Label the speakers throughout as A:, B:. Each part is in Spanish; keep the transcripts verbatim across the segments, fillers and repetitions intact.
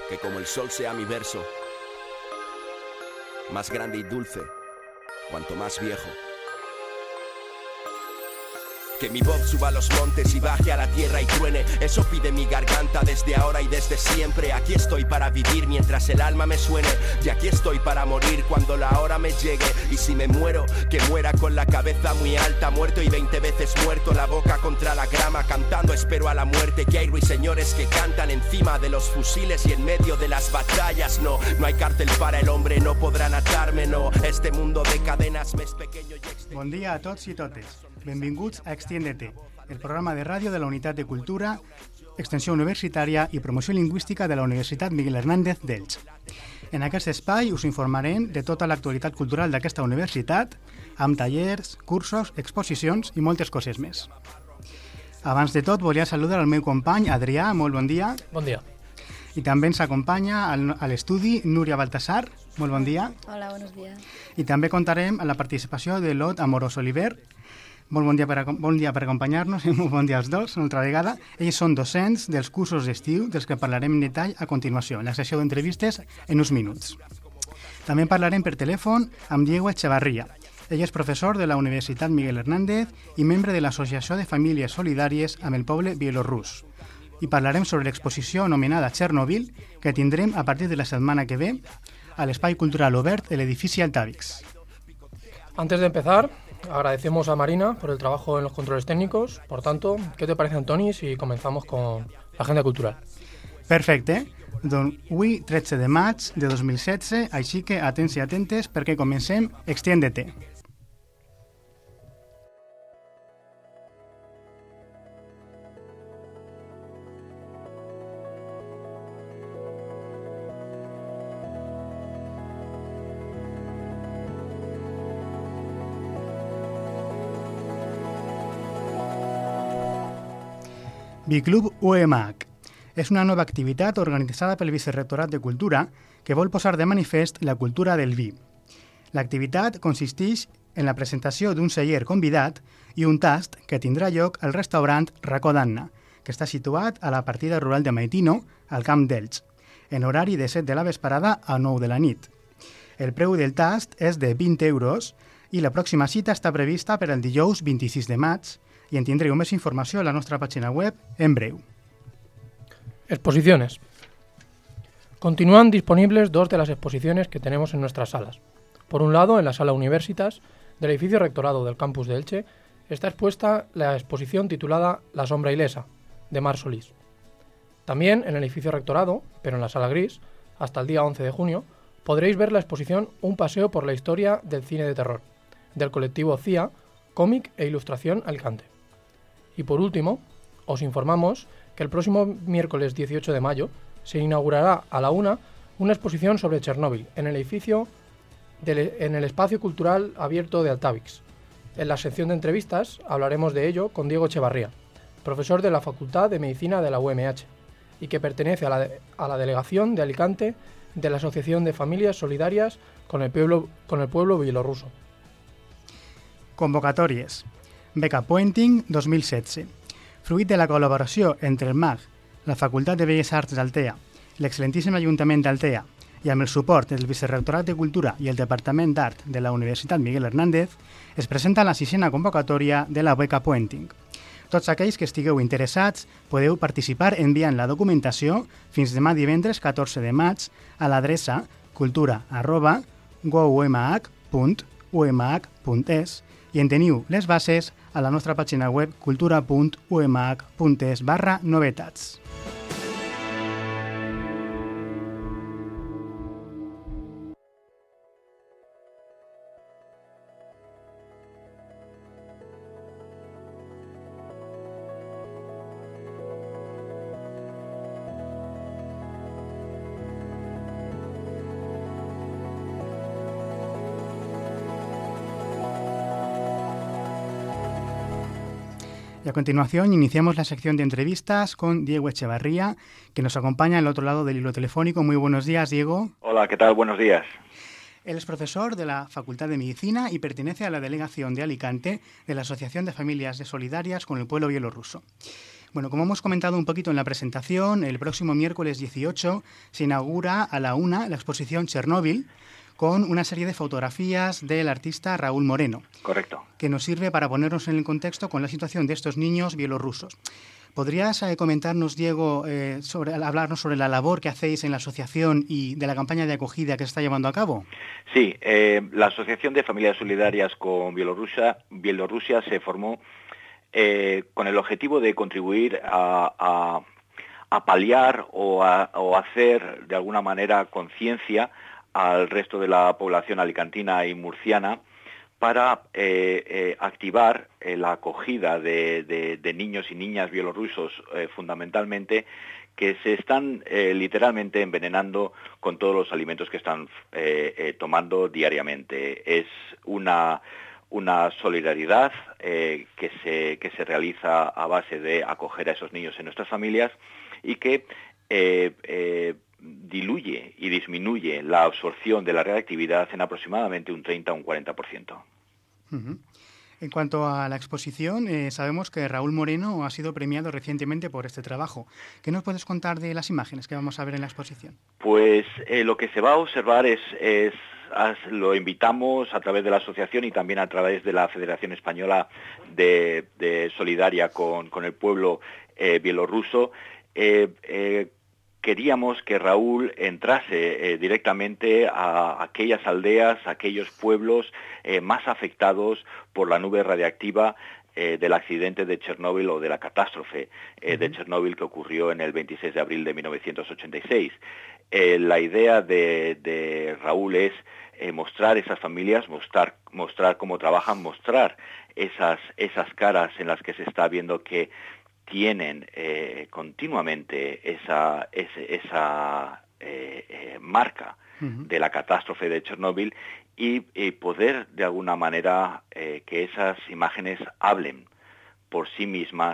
A: que como el sol sea mi verso, más grande y dulce, cuanto más viejo. Que mi voz suba a los montes y baje a la tierra y truene. Eso pide mi garganta desde ahora y desde siempre. Aquí estoy para vivir mientras el alma me suene. Y aquí estoy para morir cuando la hora me llegue. Y si me muero, que muera con la cabeza muy alta. Muerto y veinte veces muerto, la boca contra la grama. Cantando espero a la muerte. Que hay ruiseñores que cantan encima de los fusiles y en medio de las batallas. No, no hay cárcel para el hombre, no podrán atarme, no. Este mundo de cadenas me es pequeño y extenso.
B: Bon dia a tots i totes. Benvinguts a Extiéndete, el programa de ràdio de la Unitat de Cultura, Extensió Universitària i Promoció Lingüística de la Universitat Miguel Hernández d'Elx. En aquest espai us informarem de tota l'actualitat cultural d'aquesta universitat, amb tallers, cursos, exposicions i moltes coses més. Abans de tot, volia saludar el meu company Adrià, molt bon dia.
C: Bon dia.
B: I també ens acompanya a l'estudi Núria Baltasar, molt bon dia.
D: Hola, buenos días.
B: I també contarem amb la participació de Lot Amorós Oliver. Molt bon dia per, bon dia per acompanyar-nos i molt bon dia als dos, una altra vegada. Ells són docents dels cursos d'estiu, dels que parlarem en detall a continuació, en la sessió d'entrevistes en uns minuts. També parlarem per telèfon amb Diego Echevarría. Ell és professor de la Universitat Miguel Hernández i membre de l'Associació de Famílies Solidàries amb el Poble Bielorrús. I parlarem sobre l'exposició anomenada Chernobyl, que tindrem a partir de la setmana que ve a l'Espai Cultural Obert de l'edifici Altavix.
C: Antes de empezar, agradecemos a Marina por el trabajo en los controles técnicos. Por tanto, ¿qué te parece, Antoni, si comenzamos con la agenda cultural?
B: Perfecte. Doncs avui, tretze de maig de dos mil setze, així que atents i atentes perquè comencem Extiéndete. Biclub U M H és una nova activitat organitzada pel Vicerrectorat de Cultura que vol posar de manifest la cultura del vi. L'activitat consisteix en la presentació d'un celler convidat i un tast que tindrà lloc al restaurant Racó d'Anna, que està situat a la partida rural de Maitino, al Camp d'Elx, en horari de set de la vesprada a nou de la nit. El preu del tast és de vint euros i la pròxima cita està prevista per al dijous vint-i-sis de maig i en tindreu més informació a la nostra pàgina web en breu.
C: Exposiciones. Continúan disponibles dos de las exposiciones que tenemos en nuestras salas. Por un lado, en la sala Universitas del edificio rectorado del campus de Elche está expuesta la exposición titulada La sombra ilesa, de Mar Solís. También en el edificio rectorado, pero en la sala gris, hasta el día once de junio, podréis ver la exposición Un paseo por la historia del cine de terror, del colectivo C I A, Cómic e Ilustración Alicante. Y por último, os informamos que el próximo miércoles dieciocho de mayo se inaugurará a la una una exposición sobre Chernóbil en el edificio del, en el espacio cultural abierto de Altavix. En la sección de entrevistas hablaremos de ello con Diego Echevarría, profesor de la Facultad de Medicina de la U M H y que pertenece a la, de, a la delegación de Alicante de la Asociación de Familias Solidarias con el pueblo, con el pueblo bielorruso.
B: Convocatòries. Beca Pointing dos mil setze. Fruit de la col·laboració entre el M A G, la Facultat de Belles Arts d'Altea, l'excel·lentíssim Ajuntament d'Altea i amb el suport del Vicerrectorat de Cultura i el Departament d'Art de la Universitat Miguel Hernández, es presenta la sisena convocatòria de la Beca Pointing. Tots aquells que estigueu interessats podeu participar enviant la documentació fins demà divendres catorze de maig a l'adreça cultura arroba goumh punt umh punt es i en teniu les bases a la nostra pàgina web cultura punt umh punt es barra novetats. Y a continuación iniciamos la sección de entrevistas con Diego Echevarría, que nos acompaña al otro lado del hilo telefónico. Muy buenos días, Diego.
E: Hola, ¿qué tal? Buenos días.
B: Él es profesor de la Facultad de Medicina y pertenece a la delegación de Alicante de la Asociación de Familias Solidarias con el Pueblo Bielorruso. Bueno, como hemos comentado un poquito en la presentación, el próximo miércoles dieciocho se inaugura a la una la exposición Chernóbil, con una serie de fotografías del artista Raúl Moreno.
D: Correcto.
B: Que nos sirve para ponernos en el contexto con la situación de estos niños bielorrusos. ¿Podrías eh, comentarnos, Diego, eh, sobre, hablarnos sobre la labor que hacéis en la asociación y de la campaña de acogida que se está llevando a cabo?
D: Sí, eh, la Asociación de Familias Solidarias con Bielorrusia, Bielorrusia se formó eh, con el objetivo de contribuir a, a, a paliar o a o hacer de alguna manera conciencia al resto de la población alicantina y murciana para eh, eh, activar eh, la acogida de, de, de niños y niñas bielorrusos eh, fundamentalmente, que se están eh, literalmente envenenando con todos los alimentos que están eh, eh, tomando diariamente. Es una, una solidaridad eh, que, se, que se realiza a base de acoger a esos niños en nuestras familias y que eh, eh, diluye y disminuye la absorción de la radiactividad en aproximadamente un treinta o un cuarenta por ciento.
B: Uh-huh. En cuanto a la exposición, eh, sabemos que Raúl Moreno ha sido premiado recientemente por este trabajo. ¿Qué nos puedes contar de las imágenes que vamos a ver en la exposición?
D: Pues eh, lo que se va a observar es, es, es, lo invitamos a través de la asociación y también a través de la Federación Española de, de Solidaria con, con el pueblo eh, bielorruso. Eh, eh, Queríamos que Raúl entrase eh, directamente a aquellas aldeas, a aquellos pueblos eh, más afectados por la nube radiactiva eh, del accidente de Chernóbil o de la catástrofe eh, uh-huh. de Chernóbil que ocurrió en el veintiséis de abril de mil novecientos ochenta y seis. Eh, la idea de, de Raúl es eh, mostrar esas familias, mostrar, mostrar cómo trabajan, mostrar esas, esas caras en las que se está viendo que tienen eh, continuamente esa, ese, esa eh, eh, marca uh-huh. de la catástrofe de Chernóbil y, y poder de alguna manera eh, que esas imágenes hablen por sí mismas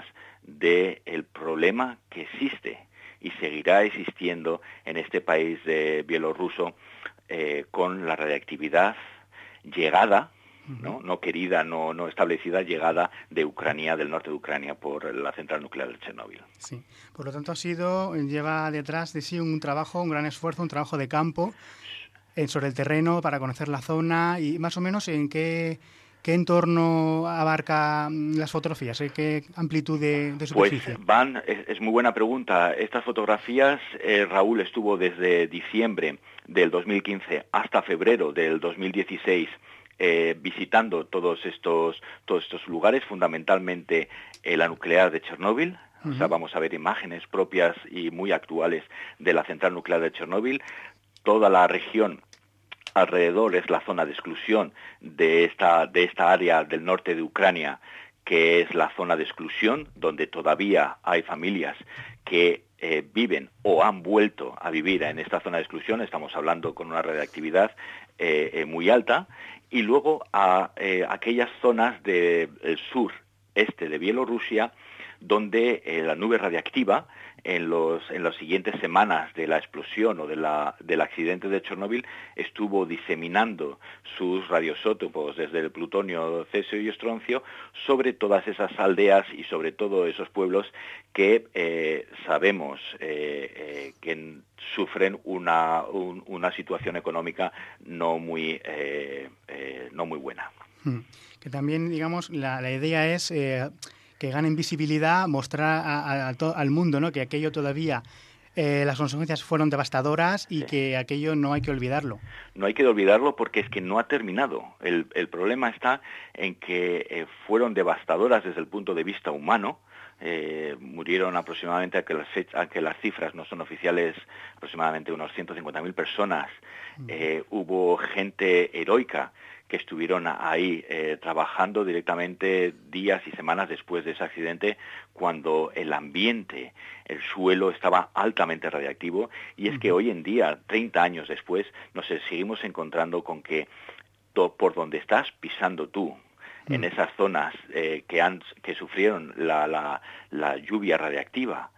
D: del problema que existe y seguirá existiendo en este país de bielorruso eh, con la radiactividad llegada, ¿no? no querida, no, no establecida, llegada de Ucrania, del norte de Ucrania, por la central nuclear de Chernóbil.
B: Sí, por lo tanto ha sido, lleva detrás de sí un trabajo, un gran esfuerzo, un trabajo de campo eh, sobre el terreno para conocer la zona y más o menos en qué, qué entorno abarca las fotografías, ¿eh? ¿Qué amplitud de, de superficie?
D: Pues van, es, es muy buena pregunta. Estas fotografías, eh, Raúl estuvo desde diciembre del dos mil quince hasta febrero del dos mil dieciséis Eh, visitando todos estos todos estos lugares, fundamentalmente eh, la nuclear de Chernóbil. Uh-huh. O sea, vamos a ver imágenes propias y muy actuales de la central nuclear de Chernóbil. Toda la región alrededor es la zona de exclusión de esta de esta área del norte de Ucrania, que es la zona de exclusión, donde todavía hay familias que eh, viven o han vuelto a vivir en esta zona de exclusión. Estamos hablando con una radiactividad eh, eh, muy alta. Y luego a eh, aquellas zonas del sur este de Bielorrusia, donde eh, la nube radiactiva en los en las siguientes semanas de la explosión o de la del accidente de Chernóbil estuvo diseminando sus radioisótopos desde el plutonio, cesio y estroncio sobre todas esas aldeas y sobre todo esos pueblos que eh, sabemos eh, eh, que sufren una un, una situación económica no muy eh, eh, no muy buena.
B: Que también, digamos, la, la idea es eh, que ganen visibilidad, mostrar a, a, a to, al mundo, ¿no? Que aquello todavía, eh, las consecuencias fueron devastadoras y sí. que aquello no hay que olvidarlo.
D: No hay que olvidarlo porque es que no ha terminado. El, el problema está en que eh, fueron devastadoras desde el punto de vista humano. Eh, murieron aproximadamente, aunque las, aunque las cifras no son oficiales, aproximadamente unos ciento cincuenta mil personas. Eh, hubo gente heroica que estuvieron ahí eh, trabajando directamente días y semanas después de ese accidente, cuando el ambiente, el suelo estaba altamente radiactivo, y es uh-huh. que hoy en día, treinta años después, nos seguimos encontrando con que to, por donde estás pisando tú, uh-huh. en esas zonas eh, que, han, que sufrieron la, la, la lluvia radiactiva,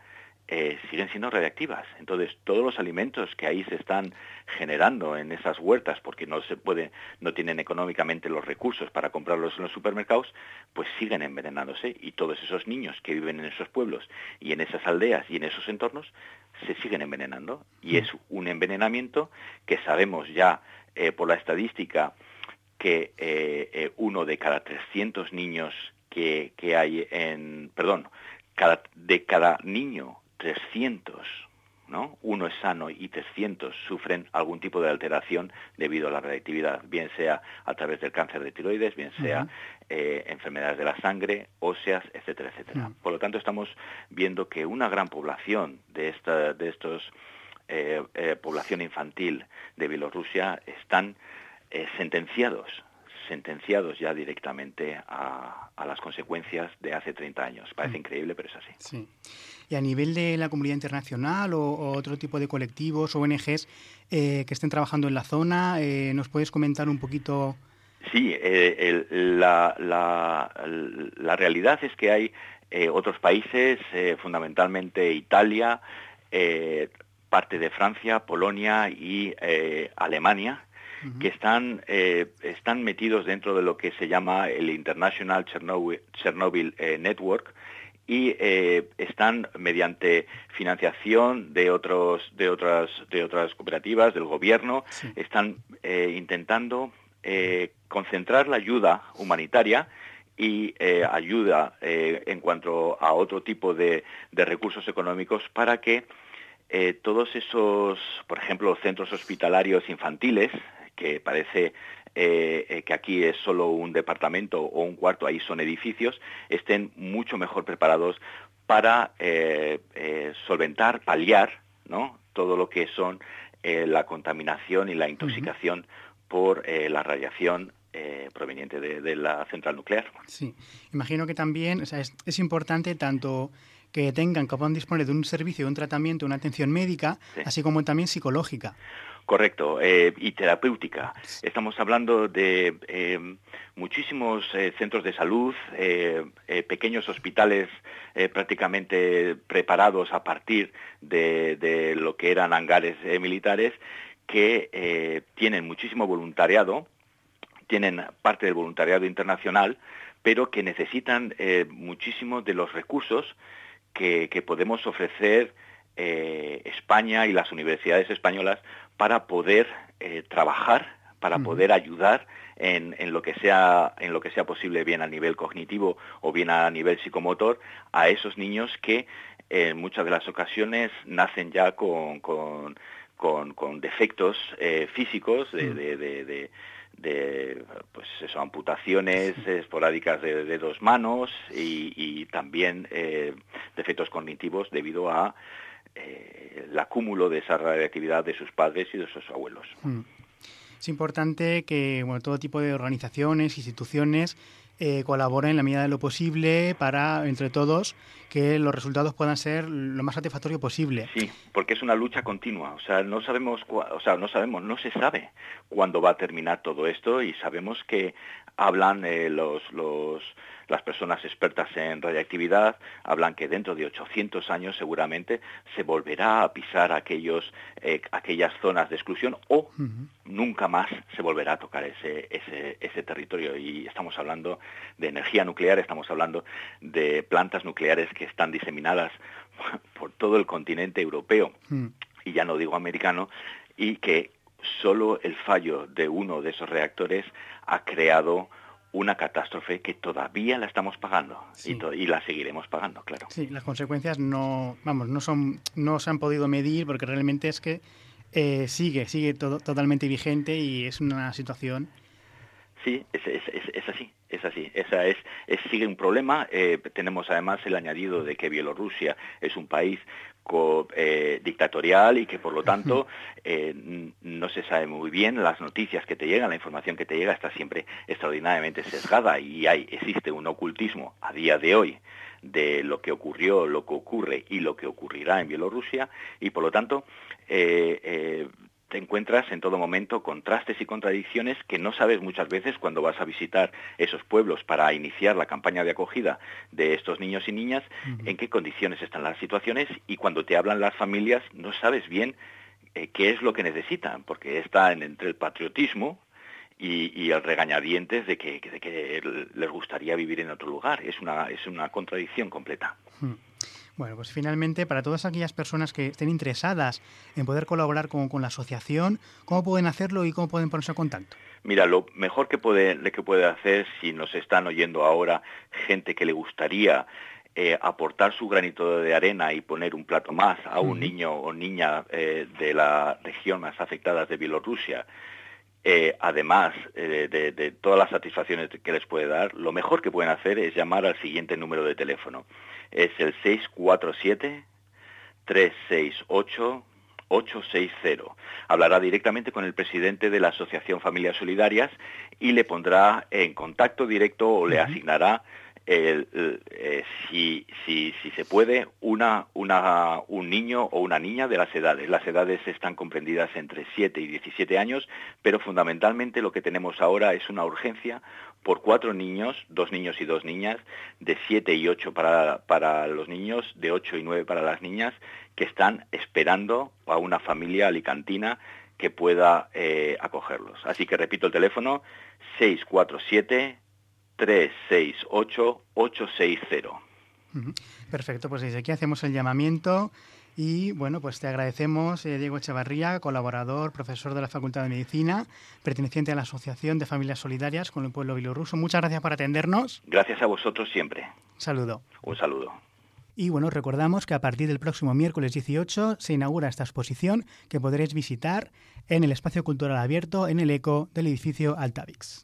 D: eh, siguen siendo radiactivas. Entonces, todos los alimentos que ahí se están generando en esas huertas, porque no se puede, no tienen económicamente los recursos para comprarlos en los supermercados, pues siguen envenenándose, y todos esos niños que viven en esos pueblos y en esas aldeas y en esos entornos se siguen envenenando, y es un envenenamiento que sabemos ya eh, por la estadística que eh, eh, uno de cada trescientos niños que, que hay en, perdón, cada, de cada niño trescientos, ¿no? Uno es sano y trescientos sufren algún tipo de alteración debido a la radiactividad, bien sea a través del cáncer de tiroides, bien sea uh-huh. eh, enfermedades de la sangre, óseas, etcétera, etcétera. Uh-huh. Por lo tanto, estamos viendo que una gran población de esta, de estos eh, eh, población infantil de Bielorrusia están eh, sentenciados sentenciados ya directamente a, a las consecuencias de hace treinta años. Parece mm. increíble, pero es así.
B: Sí. Y a nivel de la comunidad internacional o, o otro tipo de colectivos o O N Ges eh, que estén trabajando en la zona, eh, ¿nos puedes comentar un poquito?
D: Sí, eh, el, la, la, la realidad es que hay eh, otros países, eh, fundamentalmente Italia, eh, parte de Francia, Polonia y eh, Alemania, Uh-huh. que están eh, están metidos dentro de lo que se llama el International Chernobyl, Chernobyl eh, Network, y eh, están mediante financiación de otros de otras de otras cooperativas del gobierno, sí. están eh, intentando eh, concentrar la ayuda humanitaria y eh, ayuda eh, en cuanto a otro tipo de, de recursos económicos para que eh, todos esos, por ejemplo, centros hospitalarios infantiles, que parece eh, eh, que aquí es solo un departamento o un cuarto, ahí son edificios, estén mucho mejor preparados para eh, eh, solventar, paliar, ¿no?, todo lo que son eh, la contaminación y la intoxicación uh-huh. por eh, la radiación eh, proveniente de, de la central nuclear.
B: Sí, imagino que también, o sea, es, es importante tanto que tengan, que puedan disponer de un servicio, de un tratamiento, una atención médica, sí. así como también psicológica.
D: Correcto, eh, y terapéutica. Estamos hablando de eh, muchísimos eh, centros de salud, eh, eh, pequeños hospitales eh, prácticamente preparados a partir de, de lo que eran hangares eh, militares, que eh, tienen muchísimo voluntariado, tienen parte del voluntariado internacional, pero que necesitan eh, muchísimo de los recursos que, que podemos ofrecer eh, España y las universidades españolas para poder eh, trabajar, para poder ayudar en, en lo que sea en lo que sea posible, bien a nivel cognitivo o bien a nivel psicomotor, a esos niños que en muchas de las ocasiones nacen ya con, con, con, con defectos eh, físicos de, de, de, de de pues eso, amputaciones esporádicas de, de dos manos y, y también eh, defectos cognitivos debido a eh, el acúmulo de esa radiactividad de sus padres y de sus abuelos.
B: Mm. Es importante que bueno, todo tipo de organizaciones, instituciones eh, colaboren en la medida de lo posible para, entre todos, que los resultados puedan ser lo más satisfactorio posible.
D: Sí, porque es una lucha continua. O sea, no sabemos, o sea, no sabemos, no se sabe cuándo va a terminar todo esto, y sabemos que hablan eh, los los las personas expertas en radiactividad, hablan que dentro de ochocientos años seguramente se volverá a pisar aquellos eh, aquellas zonas de exclusión, o uh-huh. nunca más se volverá a tocar ese ese ese territorio. Y estamos hablando de energía nuclear, estamos hablando de plantas nucleares que están diseminadas por todo el continente europeo, uh-huh. y ya no digo americano, y que solo el fallo de uno de esos reactores ha creado una catástrofe que todavía la estamos pagando, sí. y, to- y la seguiremos pagando, claro.
B: Sí, las consecuencias no, vamos, no son, no se han podido medir, porque realmente es que eh, sigue, sigue todo, totalmente vigente, y es una situación.
D: Sí, es, es, es, es así, es así. Esa es, es sigue un problema. Eh, tenemos además el añadido de que Bielorrusia es un país co, eh, dictatorial, y que por lo tanto eh, no se sabe muy bien. Las noticias que te llegan, la información que te llega está siempre extraordinariamente sesgada, y hay existe un ocultismo a día de hoy de lo que ocurrió, lo que ocurre y lo que ocurrirá en Bielorrusia, y por lo tanto eh, eh, te encuentras en todo momento contrastes y contradicciones que no sabes muchas veces cuando vas a visitar esos pueblos para iniciar la campaña de acogida de estos niños y niñas, uh-huh. en qué condiciones están las situaciones, y cuando te hablan las familias no sabes bien eh, qué es lo que necesitan, porque está en, entre el patriotismo y, y el regañadientes de que, de que les gustaría vivir en otro lugar. Es una, es una contradicción completa.
B: Uh-huh. Bueno, pues finalmente, para todas aquellas personas que estén interesadas en poder colaborar con, con la asociación, ¿cómo pueden hacerlo y cómo pueden ponerse en contacto?
D: Mira, lo mejor que puede, que puede hacer, si nos están oyendo ahora gente que le gustaría eh, aportar su granito de arena y poner un plato más a un uh-huh. niño o niña eh, de la región más afectadas de Bielorrusia, Eh, además eh, de, de todas las satisfacciones que les puede dar, lo mejor que pueden hacer es llamar al siguiente número de teléfono. Es el seis cuatro siete, tres seis ocho, ocho seis cero. Hablará directamente con el presidente de la Asociación Familias Solidarias y le pondrá en contacto directo o le asignará El, el, eh, si, si, si se puede, una, una, un niño o una niña de las edades. Las edades están comprendidas entre siete y diecisiete años, pero fundamentalmente lo que tenemos ahora es una urgencia por cuatro niños, dos niños y dos niñas, de siete y ocho para, para los niños, de ocho y nueve para las niñas, que están esperando a una familia alicantina que pueda eh, acogerlos. Así que repito el teléfono, seis cuatro siete, tres seis ocho, ocho seis cero.
B: Perfecto, pues desde aquí hacemos el llamamiento y bueno, pues te agradecemos, eh, Diego Echevarría, colaborador, profesor de la Facultad de Medicina, perteneciente a la Asociación de Familias Solidarias con el Pueblo Bielorruso. Muchas gracias por atendernos.
D: Gracias a vosotros siempre.
B: Un saludo.
D: Un saludo.
B: Y bueno, recordamos que a partir del próximo miércoles dieciocho se inaugura esta exposición que podréis visitar en el Espacio Cultural Abierto en el ECO del edificio Altavix.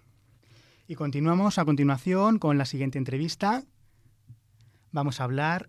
B: Y continuamos a continuación con la siguiente entrevista. Vamos a hablar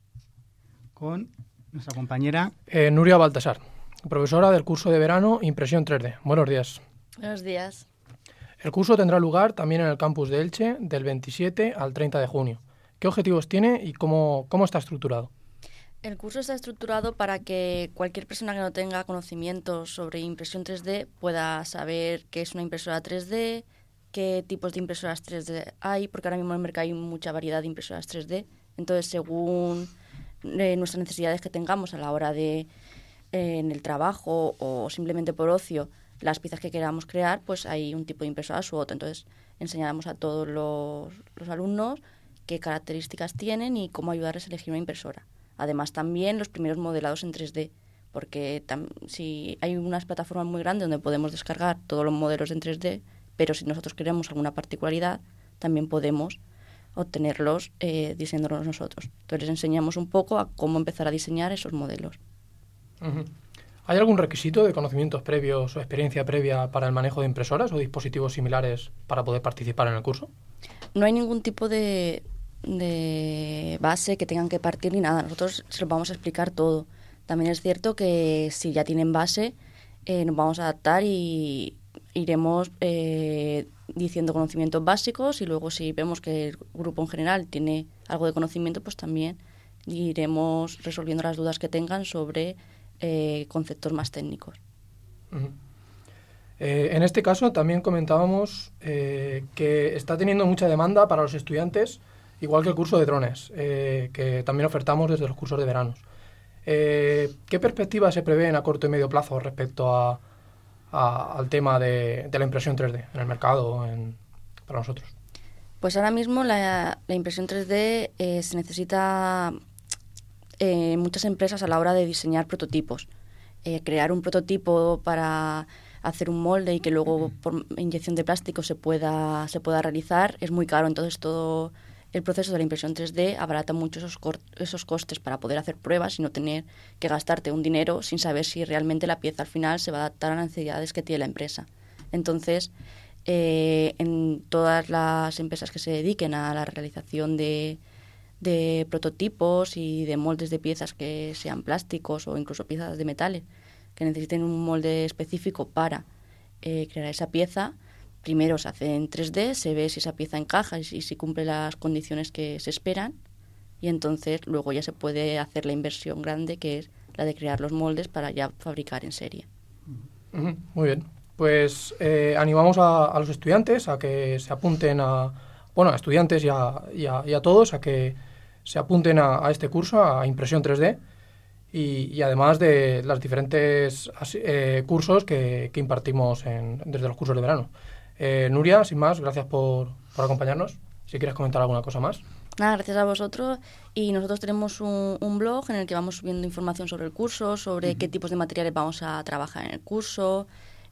B: con nuestra compañera
C: eh, Nuria Baltasar, profesora del curso de verano Impresión tres D. Buenos días.
E: Buenos días.
C: El curso tendrá lugar también en el campus de Elche del veintisiete al treinta de junio. ¿Qué objetivos tiene y cómo, cómo está estructurado?
E: El curso está estructurado para que cualquier persona que no tenga conocimientos sobre impresión tres D pueda saber qué es una impresora tres D, qué tipos de impresoras tres D hay, porque ahora mismo en el mercado hay mucha variedad de impresoras tres D. Entonces, según eh, nuestras necesidades que tengamos a la hora de, eh, en el trabajo o simplemente por ocio, las piezas que queramos crear, pues hay un tipo de impresora u otro. Entonces, enseñaremos a todos los, los alumnos qué características tienen y cómo ayudarles a elegir una impresora. Además, también los primeros modelados en tres D, porque tam- si hay unas plataformas muy grandes donde podemos descargar todos los modelos en tres D, pero si nosotros queremos alguna particularidad, también podemos obtenerlos eh, diseñándolos nosotros. Entonces les enseñamos un poco a cómo empezar a diseñar esos modelos.
C: Uh-huh. ¿Hay algún requisito de conocimientos previos o experiencia previa para el manejo de impresoras o dispositivos similares para poder participar en el curso?
E: No hay ningún tipo de, de base que tengan que partir ni nada. Nosotros se los vamos a explicar todo. También es cierto que si ya tienen base, eh, nos vamos a adaptar y iremos eh, diciendo conocimientos básicos, y luego si vemos que el grupo en general tiene algo de conocimiento, pues también iremos resolviendo las dudas que tengan sobre eh, conceptos más técnicos.
C: Uh-huh. Eh, en este caso también comentábamos eh, que está teniendo mucha demanda para los estudiantes, igual que el curso de drones, eh, que también ofertamos desde los cursos de veranos. Eh, ¿Qué perspectivas se prevén a corto y medio plazo respecto a A, al tema de, de la impresión tres D en el mercado en, para nosotros?
E: Pues ahora mismo la, la impresión tres D eh, se necesita en eh, muchas empresas a la hora de diseñar prototipos. Eh, crear un prototipo para hacer un molde y que luego por inyección de plástico se pueda, se pueda realizar es muy caro. Entonces todo el proceso de la impresión tres D abarata mucho esos, cor- esos costes para poder hacer pruebas y no tener que gastarte un dinero sin saber si realmente la pieza al final se va a adaptar a las necesidades que tiene la empresa. Entonces, eh, en todas las empresas que se dediquen a la realización de, de prototipos y de moldes de piezas que sean plásticos o incluso piezas de metales, que necesiten un molde específico para eh, crear esa pieza, primero se hace en tres D, se ve si esa pieza encaja y si, si cumple las condiciones que se esperan, y entonces luego ya se puede hacer la inversión grande, que es la de crear los moldes para ya fabricar en serie.
C: Uh-huh, muy bien. Pues eh, animamos a, a los estudiantes a que se apunten a, bueno, a estudiantes y a, y a, y a todos a que se apunten a, a este curso, a impresión tres D, y, y además de los diferentes eh, cursos que, que impartimos en, desde los cursos de verano. Eh, Nuria, sin más, gracias por, por acompañarnos. Si quieres comentar alguna cosa más.
E: Nada, gracias a vosotros. Y nosotros tenemos un, un blog en el que vamos subiendo información sobre el curso, sobre uh-huh. qué tipos de materiales vamos a trabajar en el curso,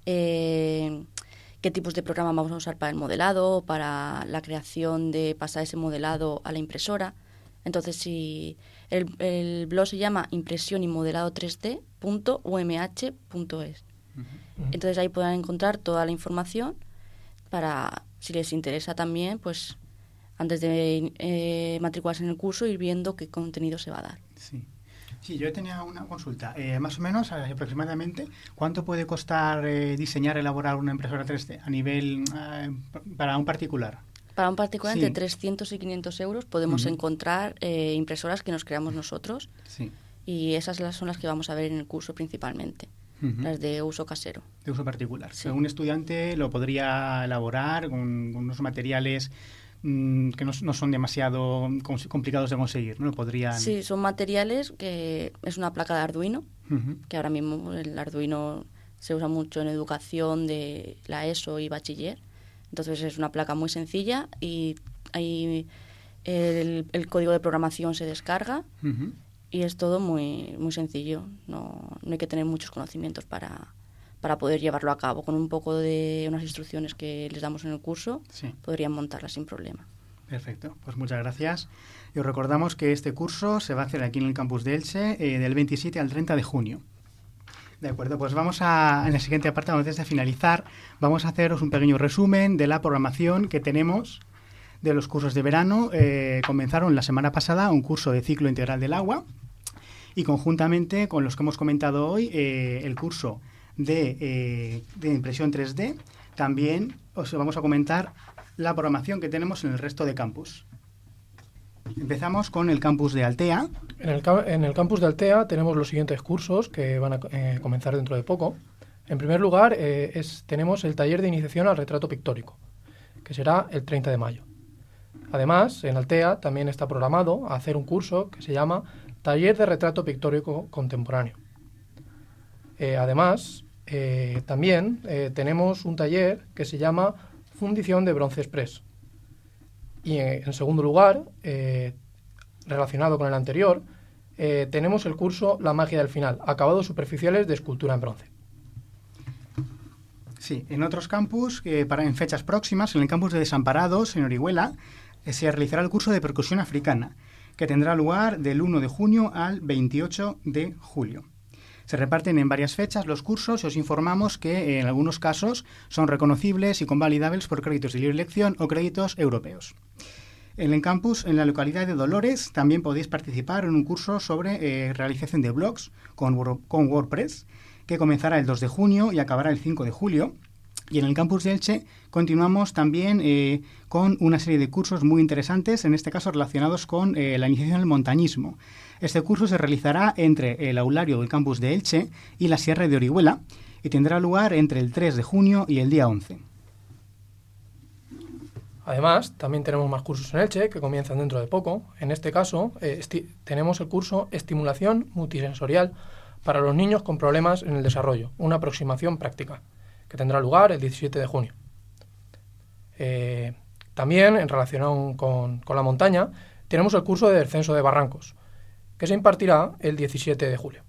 E: eh, qué tipos de programas vamos a usar para el modelado, para la creación de pasar ese modelado a la impresora. Entonces, si el, el blog se llama impresión y modelado tres D punto u m h punto es. Uh-huh. Entonces ahí podrán encontrar toda la información para, si les interesa también, pues antes de eh, matricularse en el curso, ir viendo qué contenido se va a dar.
B: Sí, sí, yo tenía una consulta. Eh, más o menos, aproximadamente, ¿cuánto puede costar eh, diseñar, elaborar una impresora tres D a nivel eh, para un particular?
E: Para un particular,
B: sí.
E: entre trescientos y quinientos euros podemos uh-huh. encontrar eh, impresoras que nos creamos nosotros.
B: Sí.
E: Y esas son las que vamos a ver en el curso principalmente. Uh-huh. Las de uso casero.
B: De uso particular.
E: Sí.
B: Un estudiante lo podría elaborar con, con unos materiales mmm, que no, no son demasiado complicados de conseguir, ¿no? Podrían...
E: Sí, son materiales que es una placa de Arduino, uh-huh. que ahora mismo el Arduino se usa mucho en educación de la ESO y bachiller. Entonces es una placa muy sencilla y ahí el, el código de programación se descarga. Uh-huh. Y es todo muy muy sencillo, no, no hay que tener muchos conocimientos para, para poder llevarlo a cabo. Con un poco de unas instrucciones que les damos en el curso, sí. podrían montarla sin problema.
B: Perfecto, pues muchas gracias. Y os recordamos que este curso se va a hacer aquí en el campus de Elche eh, del veintisiete al treinta de junio. De acuerdo, pues vamos a, en el siguiente apartado, antes de finalizar, vamos a haceros un pequeño resumen de la programación que tenemos de los cursos de verano. Eh, comenzaron la semana pasada un curso de ciclo integral del agua y conjuntamente con los que hemos comentado hoy, eh, el curso de, eh, de impresión tres D, también os vamos a comentar la programación que tenemos en el resto de campus. Empezamos con el campus de Altea.
C: En el, en el campus de Altea tenemos los siguientes cursos que van a eh, comenzar dentro de poco. En primer lugar, eh, es, tenemos el taller de iniciación al retrato pictórico, que será el treinta de mayo. Además, en Altea también está programado a hacer un curso que se llama Taller de Retrato Pictórico Contemporáneo. Eh, además, eh, también eh, tenemos un taller que se llama Fundición de Bronce Express. Y eh, en segundo lugar, eh, relacionado con el anterior, eh, tenemos el curso La magia del final, acabados superficiales de escultura en bronce.
B: Sí, en otros campus, eh, para, en fechas próximas, en el campus de Desamparados, en Orihuela, eh, se realizará el curso de percusión africana, que tendrá lugar del uno de junio al veintiocho de julio. Se reparten en varias fechas los cursos y os informamos que eh, en algunos casos son reconocibles y convalidables por créditos de libre elección o créditos europeos. En el campus, en la localidad de Dolores, también podéis participar en un curso sobre eh, realización de blogs con, con WordPress, que comenzará el dos de junio y acabará el cinco de julio. Y en el campus de Elche continuamos también eh, con una serie de cursos muy interesantes, en este caso relacionados con eh, la iniciación al montañismo. Este curso se realizará entre el aulario del campus de Elche y la Sierra de Orihuela y tendrá lugar entre el tres de junio y el día once.
C: Además, también tenemos más cursos en Elche que comienzan dentro de poco. En este caso, eh, esti- tenemos el curso Estimulación Multisensorial para los niños con problemas en el desarrollo, una aproximación práctica, que tendrá lugar el diecisiete de junio. Eh, también, en relación con, con la montaña, tenemos el curso de descenso de barrancos, que se impartirá el diecisiete de julio.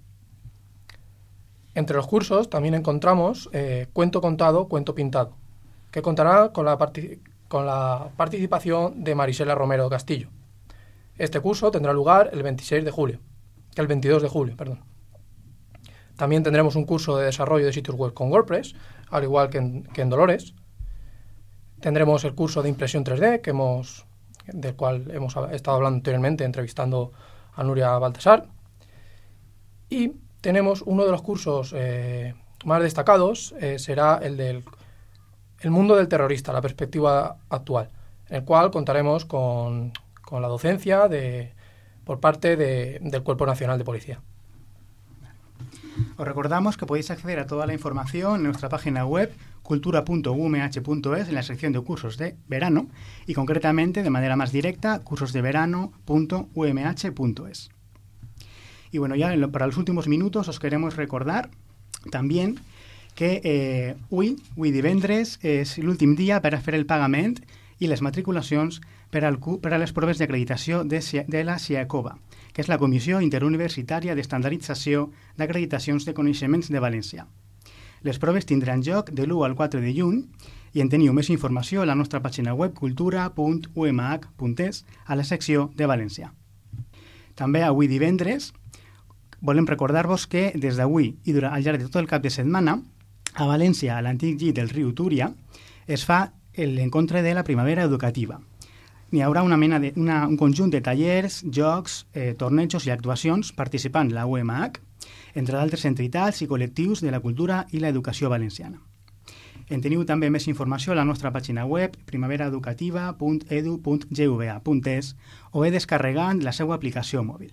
C: Entre los cursos también encontramos eh, Cuento contado, cuento pintado, que contará con la, partic- con la participación de Marisela Romero Castillo. Este curso tendrá lugar el veintiséis de julio, el veintidós de julio, perdón. También tendremos un curso de desarrollo de sitios web con WordPress, al igual que en, que en Dolores. Tendremos el curso de impresión tres D, que hemos, del cual hemos estado hablando anteriormente, entrevistando a Nuria Baltasar. Y tenemos uno de los cursos eh, más destacados, eh, será el del el mundo del terrorista, la perspectiva actual, en el cual contaremos con, con la docencia de, por parte de, del Cuerpo Nacional de Policía.
B: Os recordamos que podéis acceder a toda la información en nuestra página web cultura punto u m h punto es en la sección de cursos de verano y concretamente de manera más directa cursos de verano punto u m h punto es. Y bueno, ya para los últimos minutos os queremos recordar también que eh, avui, avui divendres, és l'últim dia per a fer el pagament i les matriculacions per, al, per a les proves d'acreditació de, de la SIACOBA, que és la Comissió Interuniversitària d'Estandardització d'Acreditacions de Coneixements de València. Les proves tindran lloc de l'u al quatre de juny i en teniu més informació a la nostra pàgina web cultura punt u m h punt es a la secció de València. També avui divendres volem recordar-vos que des d'avui i durant al llarg de tot el cap de setmana a València, a l'antic llit del riu Túria, es fa l'encontre de la primavera educativa. N'hi haurà una mena de, una, un conjunt de tallers, jocs, eh, tornejos i actuacions participant la U M H, entre d'altres entitats i col·lectius de la cultura i l'educació valenciana. En teniu també més informació a la nostra pàgina web primaveraeducativa punt edu punt gv punt es o bé descarregant la seva aplicació mòbil.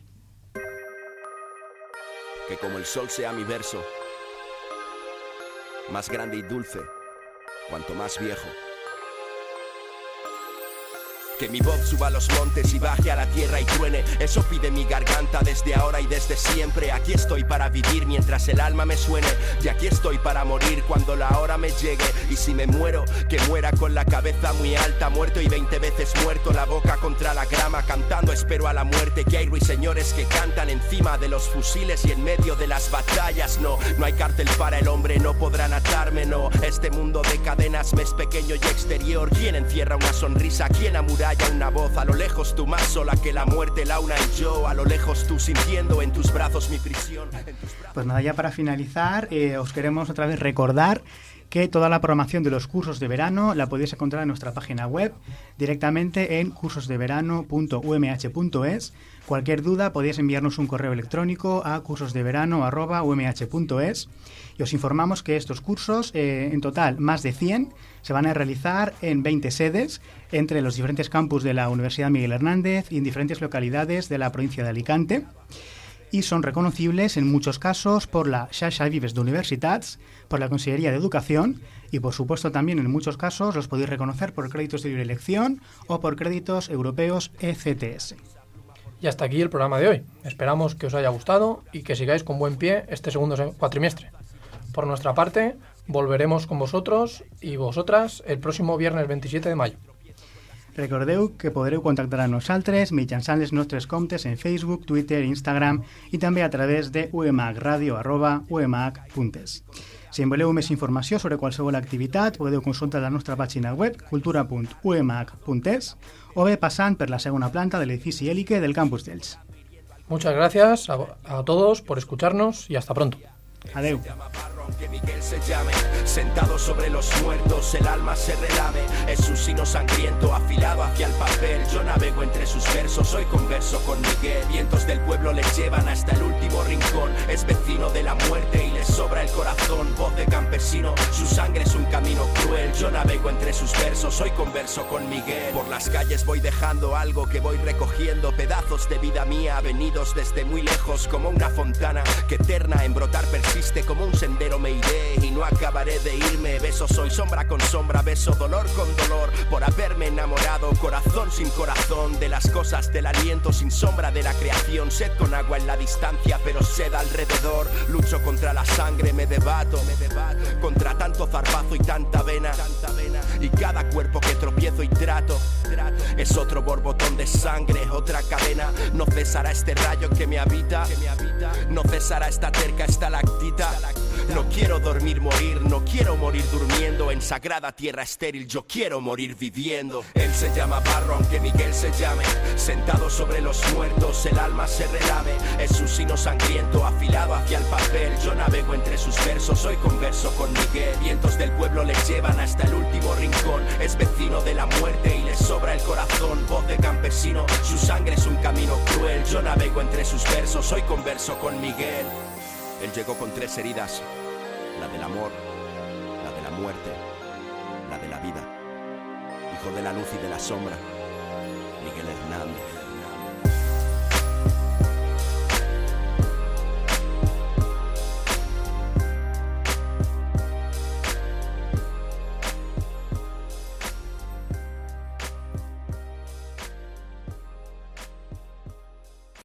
A: Que como el sol sea mi verso, más grande y dulce, cuanto más viejo. Que mi voz suba a los montes y baje a la tierra y truene, eso pide mi garganta desde ahora y desde siempre. Aquí estoy para vivir mientras el alma me suene, y aquí estoy para morir cuando la hora me llegue. Y si me muero, que muera con la cabeza muy alta, muerto y veinte veces muerto, la boca contra la grama, cantando espero a la muerte. Que hay ruiseñores que cantan encima de los fusiles y en medio de las batallas. No, no hay cárcel para el hombre, no podrán atarme, no. Este mundo de cadenas me es pequeño y exterior. ¿Quién encierra una sonrisa? ¿Quién amuralla una voz? A lo lejos tú más sola que la muerte, la una y yo. A lo lejos tú sintiendo en tus brazos mi prisión.
B: Pues nada, ya para finalizar, eh, os queremos otra vez recordar que toda la programación de los cursos de verano la podéis encontrar en nuestra página web directamente en cursos de verano punto u m h punto es. Cualquier duda podéis enviarnos un correo electrónico a cursosdeverano arroba u m h punto es y os informamos que estos cursos, eh, en total más de cien, se van a realizar en veinte sedes entre los diferentes campus de la Universidad Miguel Hernández y en diferentes localidades de la provincia de Alicante, y son reconocibles en muchos casos por la Xarxa Vives d'Universitats, por la Consellería de Educación y por supuesto también en muchos casos los podéis reconocer por créditos de libre elección o por créditos europeos E C T S.
C: Y hasta aquí el programa de hoy. Esperamos que os haya gustado y que sigáis con buen pie este segundo cuatrimestre. Por nuestra parte, volveremos con vosotros y vosotras el próximo viernes veintisiete de mayo.
B: Recordeu que podreu contactar a nosaltres mitjançant les nostres comptes en Facebook, Twitter, Instagram i també a través de u m h radio arroba u m h punt es. Si en voleu més informació sobre qualsevol activitat, podeu consultar la nostra pàgina web cultura punt u m h punt es o bé passant per la segona planta de l'edifici Hélice del campus d'Elx.
C: Muchas gracias a, a todos por escucharnos y hasta pronto.
B: Adeu.
A: Que Miguel se llame, sentado sobre los muertos, el alma se relame, es un sino sangriento afilado hacia el papel. Yo navego entre sus versos, hoy converso con Miguel. Vientos del pueblo le llevan hasta el último rincón, es vecino de la muerte y le sobra el corazón. Voz de campesino, su sangre es un camino cruel. Yo navego entre sus versos, hoy converso con Miguel. Por las calles voy dejando algo que voy recogiendo, pedazos de vida mía venidos desde muy lejos, como una fontana que eterna en brotar persiste, como un sendero me iré y no acabaré de irme. Beso soy sombra con sombra, beso dolor con dolor por haberme enamorado, corazón sin corazón de las cosas del aliento, sin sombra de la creación, sed con agua en la distancia pero sed alrededor. Lucho contra la sangre, me debato, me debato contra tanto zarpazo y tanta vena, tanta vena, y cada cuerpo que tropiezo y trato, trato es otro borbotón de sangre, otra cadena. No cesará este rayo que me habita, que me habita. No cesará esta terca estalactita. No quiero dormir, morir, no quiero morir durmiendo en sagrada tierra estéril, yo quiero morir viviendo. Él se llama Barro, aunque Miguel se llame, sentado sobre los muertos, el alma se relame, es un sino sangriento afilado hacia el papel. Yo navego entre sus versos, hoy converso con Miguel. Vientos del pueblo le llevan hasta el último rincón, es vecino de la muerte y le sobra el corazón. Voz de campesino, su sangre es un camino cruel. Yo navego entre sus versos, hoy converso con Miguel. Él llegó con tres heridas, la del amor, la de la muerte, la de la vida. Hijo de la luz y de la sombra, Miguel Hernández.